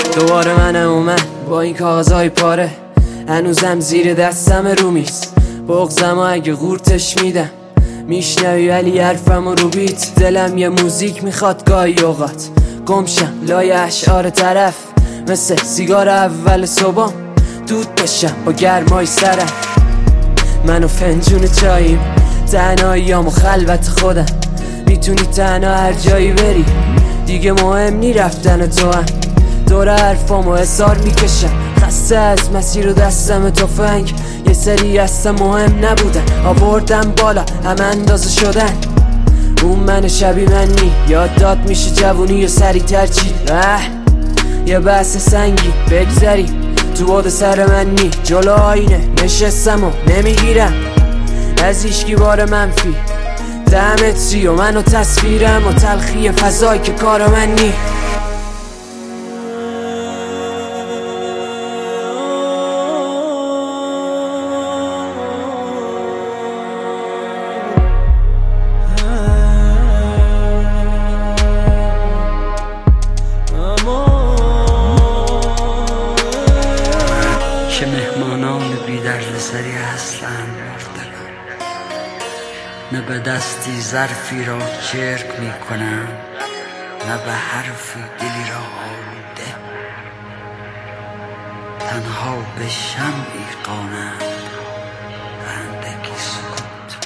دوباره منم اومد با این کاغذهای پاره، هنوزم زیر دستم رومیز. بغضم و اگه قورتش میدم میشنوی ولی حرفم رو بیت. دلم یه موزیک میخواد گاهی اوقات گمشم لای اشعار طرف، مثل سیگار اول صبحم دود بشم با گرمای سرم. من و فنجون چاییم تنهاییام و خلوت خودم، میتونی تنها هر جایی بری دیگه مهم نی رفتن تو هم. دور حرفامو حسار میکشم خسته از مسیر و دستم تفنگ. یه سری هستم مهم نبودن آوردم بالا همه اندازه شدن. اون من شبیه من نی یاد داد میشه جوونی و سری ترچی. یه بحث سنگی بگذری تو باد سر من نی. جلو آینه نشستم و نمیگیرم از ایشکی بار منفی. 10 متری و من و تصویرم و تلخی فضایی که کار من نی. که مهمانان بی درد سری هستند مردلان، نه به دستی ظرفی را چرک می کنم، نه به حرفی دلی را آلوده. تنها به شمعی قانند اندکی سکوت.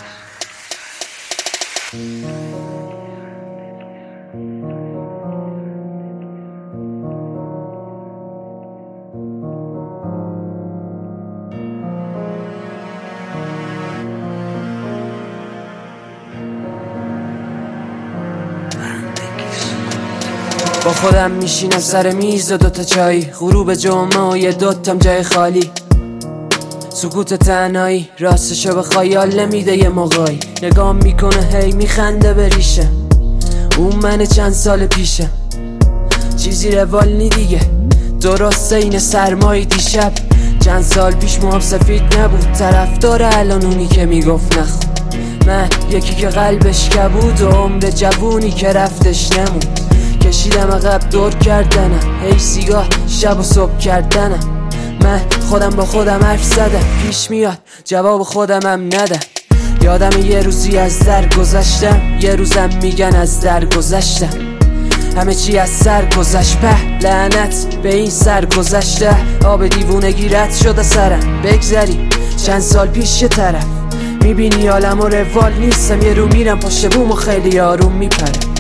با خودم میشینم سر میز و دوتا چایی، غروب جمعه و یه دوتام جای خالی. سکوت تنهایی راستشو به خیال نمیده یه موقعی. نگام میکنه هی میخنده به ریشم، اون من چند سال پیشم. چیزی روال نی دیگه درسته اینه سرمایی دیشب. چند سال پیش موام سفید نبود طرفدار الان اونی که میگفت نخون. من یکی که قلبش کبود و عمر جوونی که رفتش نمون. کشیدم عقب دور کردنم هی سیگار شب و صبح کردنم. من خودم با خودم حرف زدم پیش میاد جواب خودمم ندم. یادم یه روزی از در گذشتم، یه روزم میگن از در گذشتم. همه چی از سر گذشت به لعنت به این سر گذشته. آب دیوونگی رد شده سرم بگذری چند سال پیش یه طرف. میبینی عالم و روال نیستم، یه رو میرم پشت بوم و خیلی آروم میپرم.